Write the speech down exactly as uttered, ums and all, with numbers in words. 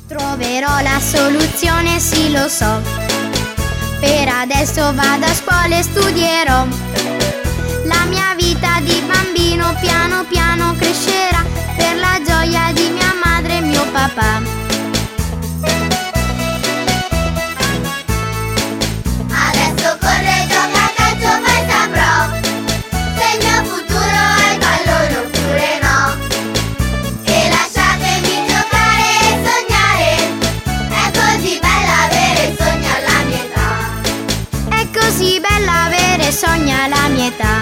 Troverò la soluzione, sì lo so. Per adesso vado a scuola e studierò. La mia vita di bambino piano piano crescerà per la gioia di mia madre e mio papà. Adesso corre, gioca a calcio, poi saprò se il mio futuro è il pallone oppure no. E lasciatemi giocare e sognare, è così bella avere sogni alla mia età. È così bella avere sogni alla mia età.